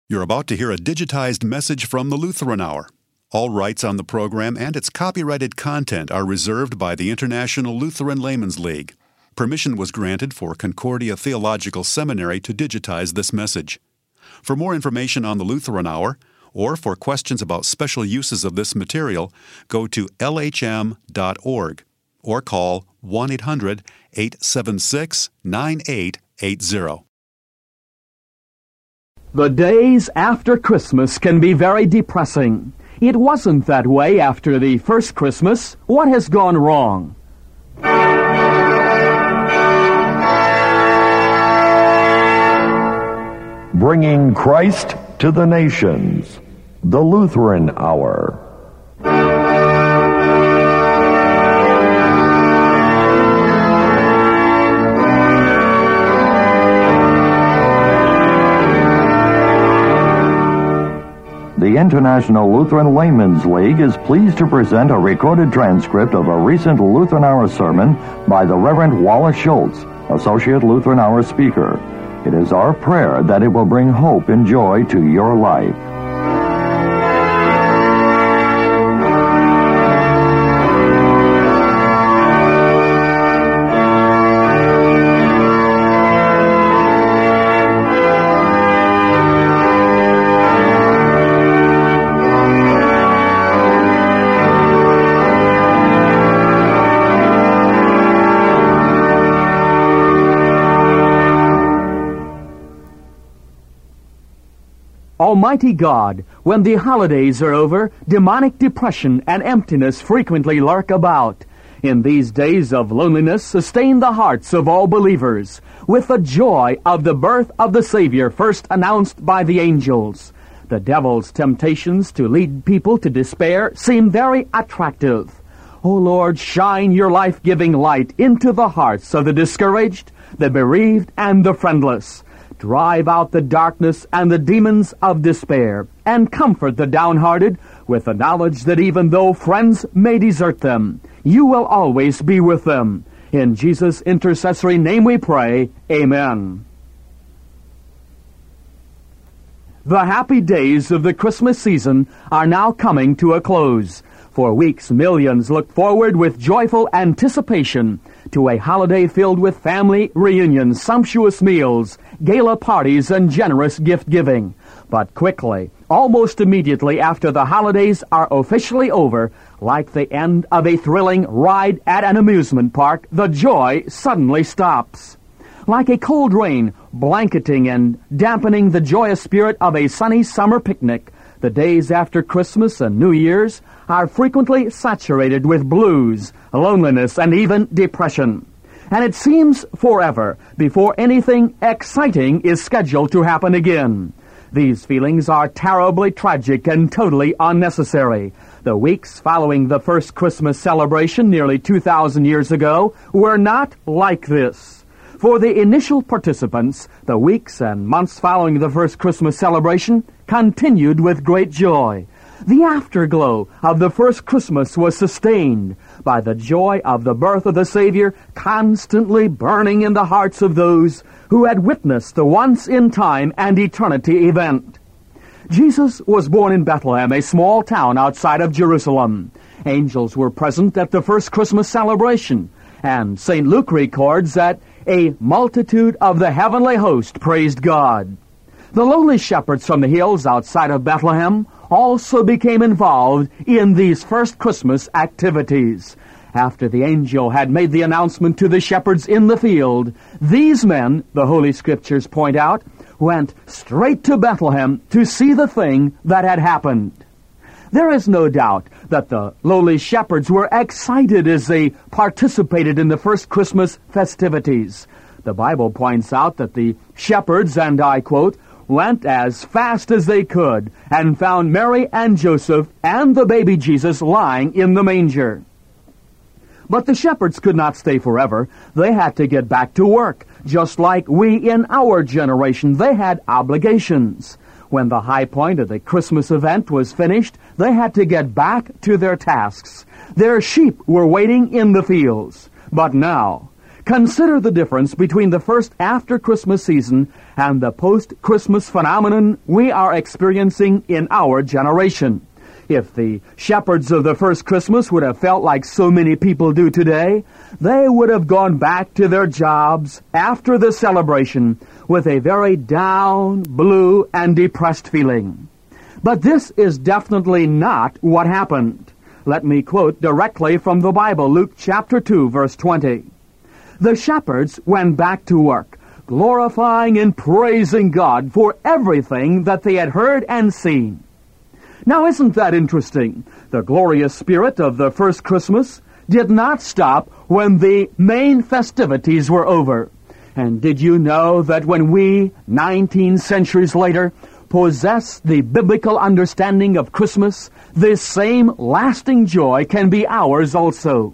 You're about to hear a digitized message from the Lutheran Hour. All rights on the program and its copyrighted content are reserved by the International Lutheran Laymen's League. Permission was granted for Concordia Theological Seminary to digitize this message. For more information on the Lutheran Hour, or for questions about special uses of this material, go to lhm.org or call 1-800-876-9880. The days after Christmas can be very depressing. It wasn't that way after the first Christmas. What has gone wrong? Bringing Christ to the nations. The Lutheran Hour. The International Lutheran Laymen's League is pleased to present a recorded transcript of a recent Lutheran Hour sermon by the Reverend Wallace Schultz, Associate Lutheran Hour Speaker. It is our prayer that it will bring hope and joy to your life. Almighty God, when the holidays are over, demonic depression and emptiness frequently lurk about. In these days of loneliness, sustain the hearts of all believers with the joy of the birth of the Savior first announced by the angels. The devil's temptations to lead people to despair seem very attractive. O Lord, shine your life-giving light into the hearts of the discouraged, the bereaved, and the friendless. Drive out the darkness and the demons of despair, and comfort the downhearted with the knowledge that even though friends may desert them, you will always be with them. In Jesus' intercessory name we pray, Amen. The happy days of the Christmas season are now coming to a close. For weeks, millions look forward with joyful anticipation to a holiday filled with family reunions, sumptuous meals, gala parties, and generous gift-giving. But quickly, almost immediately after the holidays are officially over, like the end of a thrilling ride at an amusement park, the joy suddenly stops. Like a cold rain blanketing and dampening the joyous spirit of a sunny summer picnic, the days after Christmas and New Year's are frequently saturated with blues, loneliness, and even depression. And it seems forever before anything exciting is scheduled to happen again. These feelings are terribly tragic and totally unnecessary. The weeks following the first Christmas celebration nearly 2,000 years ago were not like this. For the initial participants, the weeks and months following the first Christmas celebration continued with great joy. The afterglow of the first Christmas was sustained by the joy of the birth of the Savior constantly burning in the hearts of those who had witnessed the once-in-time and eternity event. Jesus was born in Bethlehem, a small town outside of Jerusalem. Angels were present at the first Christmas celebration, and St. Luke records that a multitude of the heavenly host praised God. The lowly shepherds from the hills outside of Bethlehem also became involved in these first Christmas activities. After the angel had made the announcement to the shepherds in the field, these men, the Holy Scriptures point out, went straight to Bethlehem to see the thing that had happened. There is no doubt that the lowly shepherds were excited as they participated in the first Christmas festivities. The Bible points out that the shepherds, and I quote, went as fast as they could and found Mary and Joseph and the baby Jesus lying in the manger. But the shepherds could not stay forever. They had to get back to work. Just like we in our generation, they had obligations. When the high point of the Christmas event was finished, they had to get back to their tasks. Their sheep were waiting in the fields. But now, Consider the difference between the first after-Christmas season and the post-Christmas phenomenon we are experiencing in our generation. If the shepherds of the first Christmas would have felt like so many people do today, they would have gone back to their jobs after the celebration with a very down, blue, and depressed feeling. But this is definitely not what happened. Let me quote directly from the Bible, Luke chapter 2, verse 20. The shepherds went back to work, glorifying and praising God for everything that they had heard and seen. Now, isn't that interesting? The glorious spirit of the first Christmas did not stop when the main festivities were over. And did you know that when we, 19 centuries later, possess the biblical understanding of Christmas, this same lasting joy can be ours also?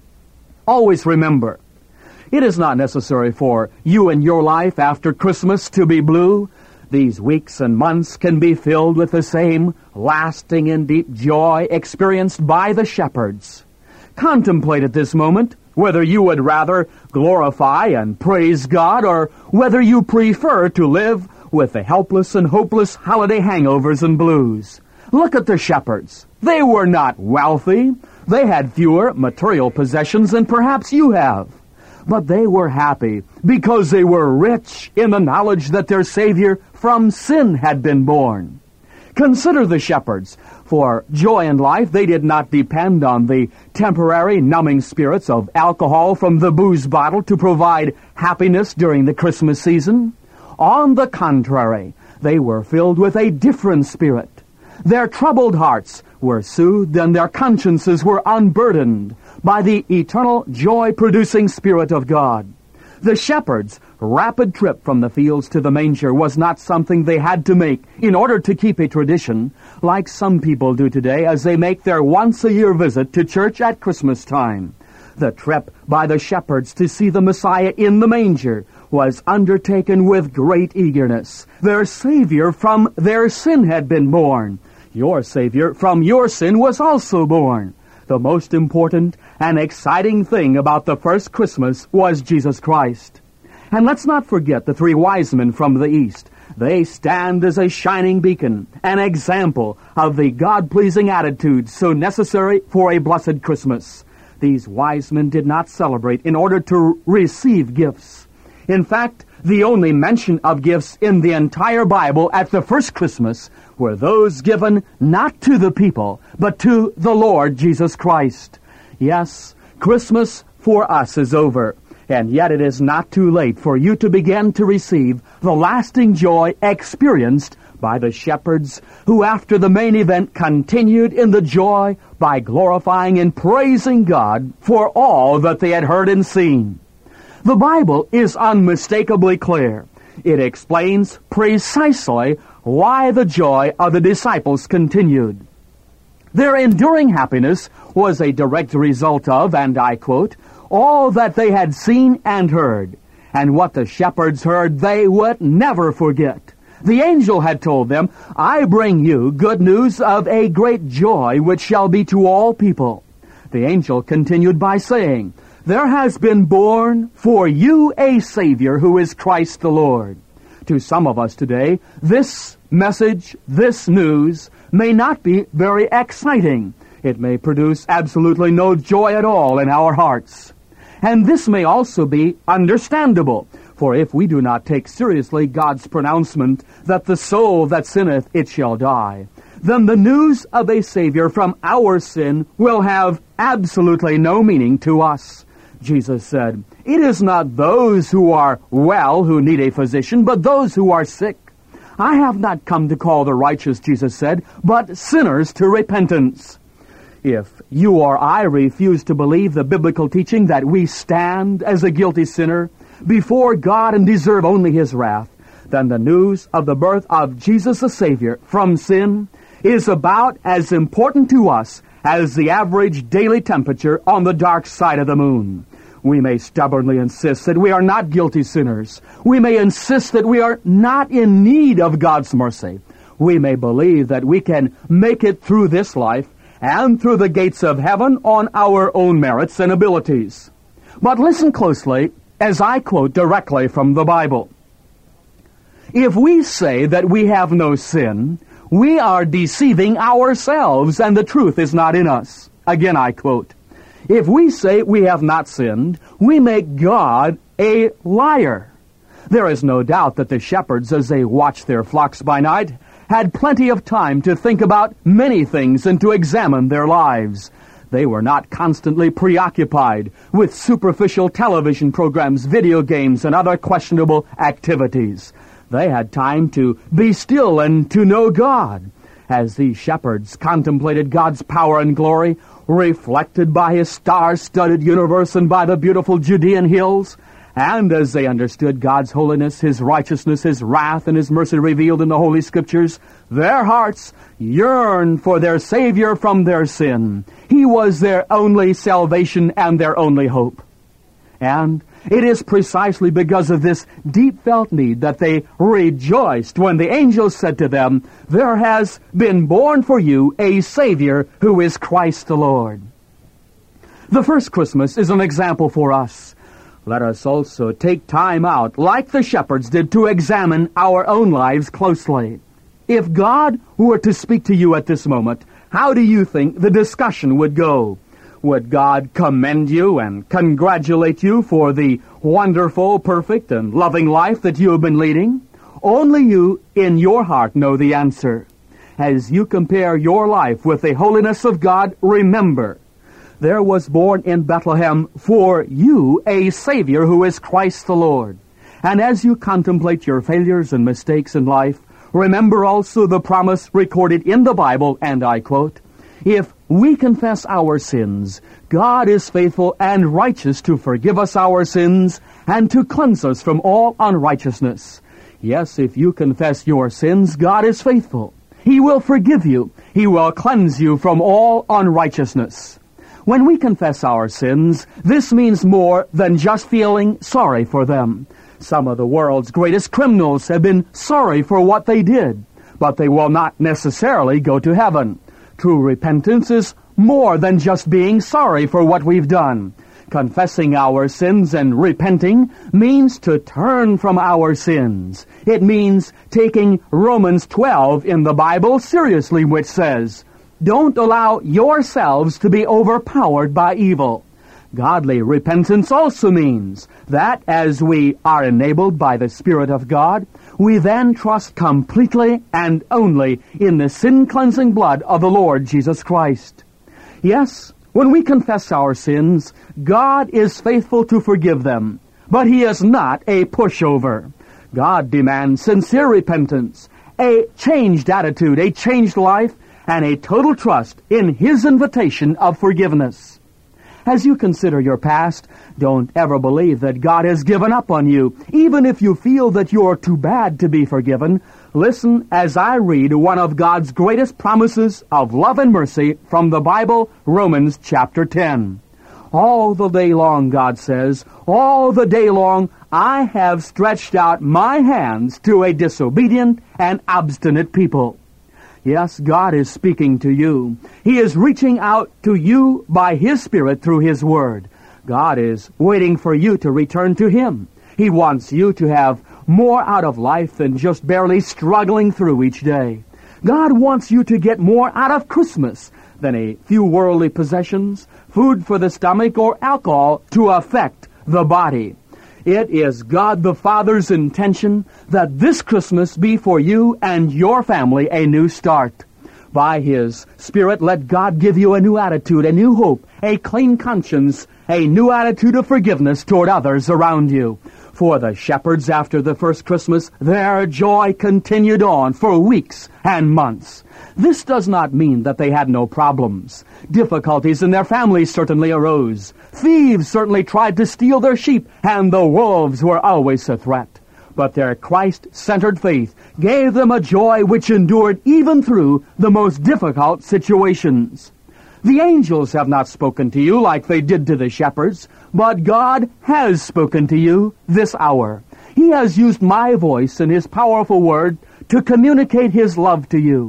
Always remember, it is not necessary for you and your life after Christmas to be blue. These weeks and months can be filled with the same lasting and deep joy experienced by the shepherds. Contemplate at this moment whether you would rather glorify and praise God or whether you prefer to live with the helpless and hopeless holiday hangovers and blues. Look at the shepherds. They were not wealthy. They had fewer material possessions than perhaps you have. But they were happy because they were rich in the knowledge that their Savior from sin had been born. Consider the shepherds. For joy in life, they did not depend on the temporary numbing spirits of alcohol from the booze bottle to provide happiness during the Christmas season. On the contrary, they were filled with a different spirit. Their troubled hearts were soothed and their consciences were unburdened by the eternal joy-producing Spirit of God. The shepherds' rapid trip from the fields to the manger was not something they had to make in order to keep a tradition, like some people do today as they make their once-a-year visit to church at Christmas time. The trip by the shepherds to see the Messiah in the manger was undertaken with great eagerness. Their Savior from their sin had been born. Your Savior from your sin was also born. The most important and exciting thing about the first Christmas was Jesus Christ. And let's not forget the 3 wise men from the east. They stand as a shining beacon, an example of the God-pleasing attitude so necessary for a blessed Christmas. These wise men did not celebrate in order to receive gifts. In fact, the only mention of gifts in the entire Bible at the first Christmas were those given not to the people, but to the Lord Jesus Christ. Yes, Christmas for us is over, and yet it is not too late for you to begin to receive the lasting joy experienced by the shepherds who after the main event continued in the joy by glorifying and praising God for all that they had heard and seen. The Bible is unmistakably clear. It explains precisely why the joy of the disciples continued. Their enduring happiness was a direct result of, and I quote, all that they had seen and heard. And what the shepherds heard they would never forget. The angel had told them, I bring you good news of a great joy which shall be to all people. The angel continued by saying, there has been born for you a Savior who is Christ the Lord. To some of us today, this message, this news, may not be very exciting. It may produce absolutely no joy at all in our hearts. And this may also be understandable, for if we do not take seriously God's pronouncement that the soul that sinneth, it shall die, then the news of a Savior from our sin will have absolutely no meaning to us. Jesus said, it is not those who are well who need a physician, but those who are sick. I have not come to call the righteous, Jesus said, but sinners to repentance. If you or I refuse to believe the biblical teaching that we stand as a guilty sinner before God and deserve only His wrath, then the news of the birth of Jesus the Savior from sin is about as important to us as the average daily temperature on the dark side of the moon. We may stubbornly insist that we are not guilty sinners. We may insist that we are not in need of God's mercy. We may believe that we can make it through this life and through the gates of heaven on our own merits and abilities. But listen closely as I quote directly from the Bible. If we say that we have no sin, we are deceiving ourselves, and the truth is not in us. Again, I quote, if we say we have not sinned, we make God a liar. There is no doubt that the shepherds, as they watched their flocks by night, had plenty of time to think about many things and to examine their lives. They were not constantly preoccupied with superficial television programs, video games, and other questionable activities. They had time to be still and to know God. As these shepherds contemplated God's power and glory, reflected by His star-studded universe and by the beautiful Judean hills, and as they understood God's holiness, His righteousness, His wrath, and His mercy revealed in the Holy Scriptures, their hearts yearned for their Savior from their sin. He was their only salvation and their only hope. And it is precisely because of this deep-felt need that they rejoiced when the angels said to them, "There has been born for you a Savior who is Christ the Lord." The first Christmas is an example for us. Let us also take time out, like the shepherds did, to examine our own lives closely. If God were to speak to you at this moment, how do you think the discussion would go? Would God commend you and congratulate you for the wonderful, perfect, and loving life that you have been leading? Only you in your heart know the answer. As you compare your life with the holiness of God, remember, there was born in Bethlehem for you a Savior who is Christ the Lord. And as you contemplate your failures and mistakes in life, remember also the promise recorded in the Bible, and I quote, "If we confess our sins, God is faithful and righteous to forgive us our sins and to cleanse us from all unrighteousness." Yes, if you confess your sins, God is faithful. He will forgive you. He will cleanse you from all unrighteousness. When we confess our sins, this means more than just feeling sorry for them. Some of the world's greatest criminals have been sorry for what they did, but they will not necessarily go to heaven. True repentance is more than just being sorry for what we've done. Confessing our sins and repenting means to turn from our sins. It means taking Romans 12 in the Bible seriously, which says, "Don't allow yourselves to be overpowered by evil." Godly repentance also means that as we are enabled by the Spirit of God, we then trust completely and only in the sin-cleansing blood of the Lord Jesus Christ. Yes, when we confess our sins, God is faithful to forgive them, but He is not a pushover. God demands sincere repentance, a changed attitude, a changed life, and a total trust in His invitation of forgiveness. As you consider your past, don't ever believe that God has given up on you, even if you feel that you're too bad to be forgiven. Listen as I read one of God's greatest promises of love and mercy from the Bible, Romans chapter 10. All the day long, God says, all the day long, I have stretched out my hands to a disobedient and obstinate people. Yes, God is speaking to you. He is reaching out to you by His Spirit through His Word. God is waiting for you to return to Him. He wants you to have more out of life than just barely struggling through each day. God wants you to get more out of Christmas than a few worldly possessions, food for the stomach, or alcohol to affect the body. It is God the Father's intention that this Christmas be for you and your family a new start. By His Spirit, let God give you a new attitude, a new hope, a clean conscience, a new attitude of forgiveness toward others around you. For the shepherds after the first Christmas, their joy continued on for weeks and months. This does not mean that they had no problems. Difficulties in their families certainly arose. Thieves certainly tried to steal their sheep, and the wolves were always a threat. But their Christ-centered faith gave them a joy which endured even through the most difficult situations. The angels have not spoken to you like they did to the shepherds, but God has spoken to you this hour. He has used my voice and His powerful word to communicate His love to you.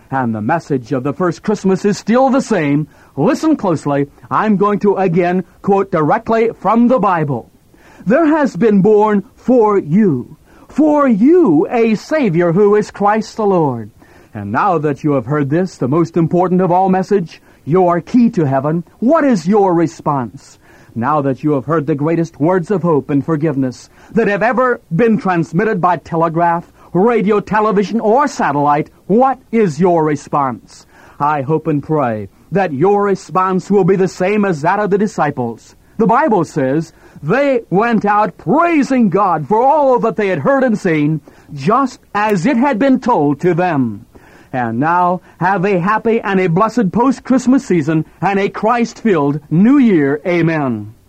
And the message of the first Christmas is still the same. Listen closely. I'm going to again quote directly from the Bible. There has been born for you a Savior who is Christ the Lord. And now that you have heard this, the most important of all message, your key to heaven, what is your response? Now that you have heard the greatest words of hope and forgiveness that have ever been transmitted by telegraph, radio, television, or satellite, what is your response? I hope and pray that your response will be the same as that of the disciples. The Bible says they went out praising God for all that they had heard and seen, just as it had been told to them. And now have a happy and a blessed post-Christmas season and a Christ-filled New Year. Amen.